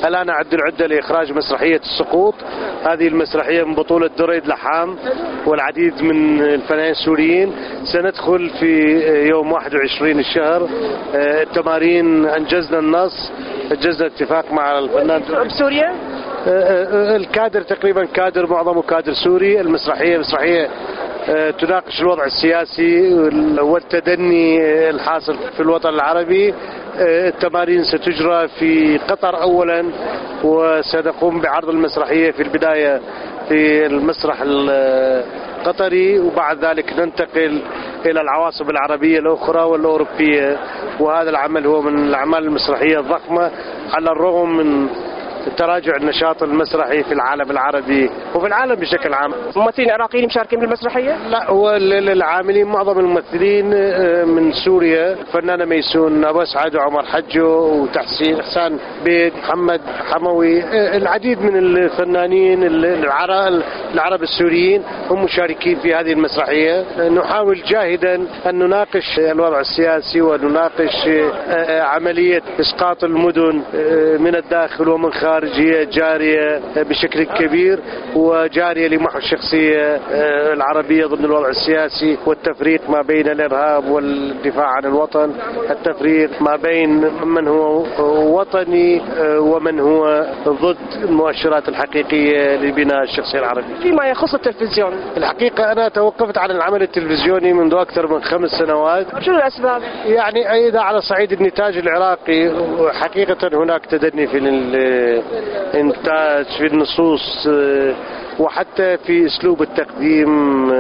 الآن أعد العدة لإخراج مسرحية السقوط. هذه المسرحية من بطولة دريد لحام والعديد من الفنانين السوريين. سندخل في يوم 21 الشهر التمارين. أنجزنا النص، أنجزنا اتفاق مع الفنان بسوريا. الكادر تقريبا كادر معظمه كادر سوري. المسرحية مسرحية تناقش الوضع السياسي والتدني الحاصل في الوطن العربي. التمارين ستجرى في قطر أولا، وسنقوم بعرض المسرحية في البداية في المسرح القطري، وبعد ذلك ننتقل إلى العواصم العربية الأخرى والأوروبية. وهذا العمل هو من الأعمال المسرحية الضخمة على الرغم من تراجع النشاط المسرحي في العالم العربي وفي العالم بشكل عام. ممثلين عراقيين مشاركين بالمسرحية؟ لا، هو العاملين معظم الممثلين من سوريا. فنانة ميسون، أبو أسعد، وعمر حجو، وتحسين إحسان بيك، محمد حموي، العديد من الفنانين العرب السوريين هم مشاركين في هذه المسرحية. نحاول جاهدا أن نناقش الوضع السياسي ونناقش عملية إسقاط المدن من الداخل ومن خارج. هي جارية بشكل كبير، وجارية لمحو الشخصية العربية ضمن الوضع السياسي والتفريق ما بين الإرهاب والدفاع عن الوطن، التفريق ما بين من هو وطني ومن هو ضد المؤشرات الحقيقية لبناء الشخصية العربية. فيما يخص التلفزيون، الحقيقة أنا توقفت عن العمل التلفزيوني منذ أكثر من 5 سنوات. شنو الأسباب؟ يعني إذا على صعيد النتاج العراقي حقيقة هناك تدني في الإنتاج، في النصوص، وحتى في أسلوب التقديم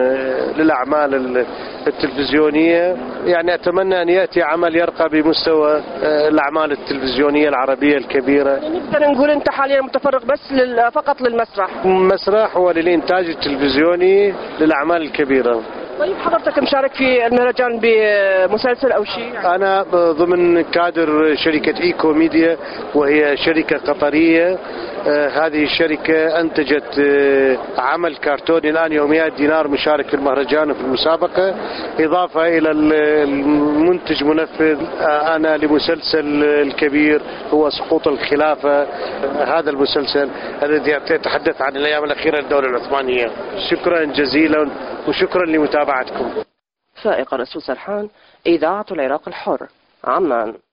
للأعمال التلفزيونية. يعني أتمنى أن يأتي عمل يرقى بمستوى الأعمال التلفزيونية العربية الكبيرة. نقدر نقول أنت حاليا متفرغ بس فقط للمسرح؟ المسرح هو للإنتاج التلفزيوني للأعمال الكبيرة. طيب حضرتك مشارك في المهرجان بمسلسل أو شيء؟ أنا ضمن كادر شركة إيكو ميديا، وهي شركة قطرية. هذه الشركة أنتجت عمل كرتوني الآن يوميات دينار مشارك في المهرجان وفي المسابقة، إضافة إلى المنتج منفذ أنا لمسلسل الكبير هو سقوط الخلافة. هذا المسلسل الذي يتحدث عن الأيام الأخيرة للدولة العثمانية. شكرا جزيلا وشكرا لمتابعتكم. فائق رسول سرحان، إذاعة العراق الحر، عمان.